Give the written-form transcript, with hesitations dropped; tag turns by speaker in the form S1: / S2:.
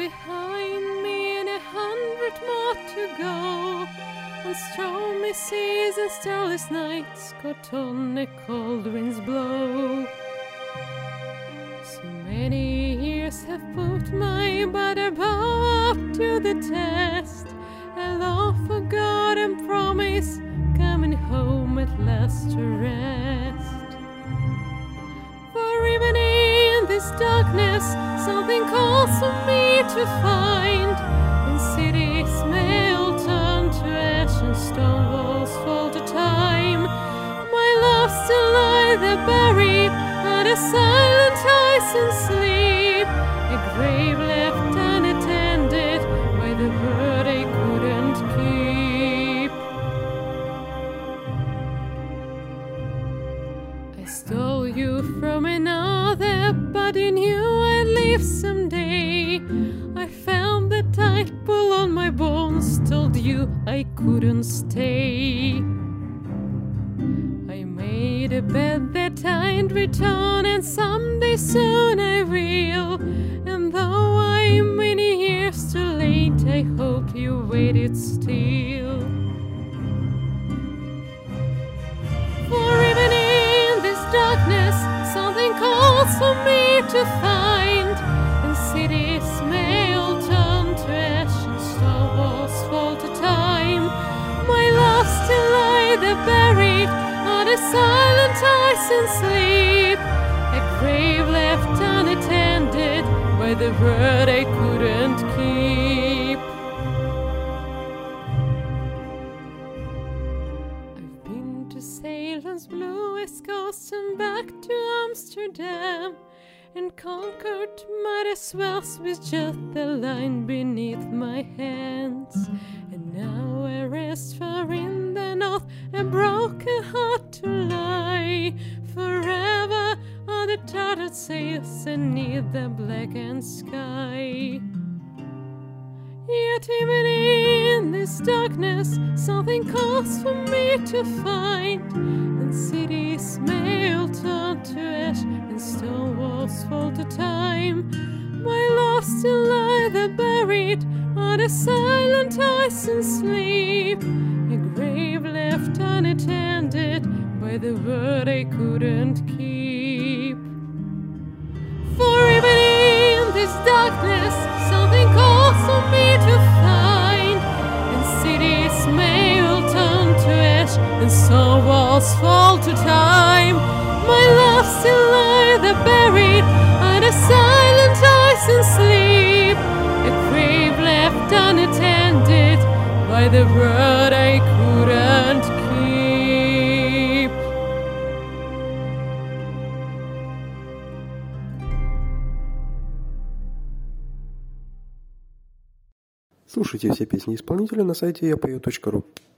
S1: behind me and 100 more to go. On stormy seas and starless nights, cold winds blow. So many years have put my body bow up to the test. A love for God and promise, coming home at last to rest. For even in this darkness, something calls for me to find. And cities may all turn to ash and stone walls fall to time. My love still lie there buried under silent ice and sleep. A grave left unattended by the word I couldn't keep. I stole you from another, but you knew I'd leave someday. I found the tight pull on my bones, told you I couldn't stay. I made a bet that I'd return, and someday soon I will. And though I'm many years too late, I hope you waited still. For even in this darkness, something calls for me to find. And cities may all turn to ash and stone walls fall to time. My love still lie there buried under silent ice and sleep. A grave left unattended by the word I couldn't keep. I've been to Ceylon's bluest coast and back to Amsterdam, and conquered mighty swells with just the line beneath my hands. And now I rest far in the north, a broken heart to lie forever on the tattered sails beneath the blackened sky. Yet even in this darkness, something calls for me to find. And cities may all turn to ash and stone walls fall to time. My love still lie there buried under silent ice and sleep. A grave left unattended by the word I couldn't keep. For even in this darkness, something calls for me to find. And cities may all turn to ash and stone walls fall to time. My love still lie there buried under silent ice and sleep. A grave left unattended by the word I couldn't keep.
S2: Слушайте все песни исполнителя на сайте yapeo.ru.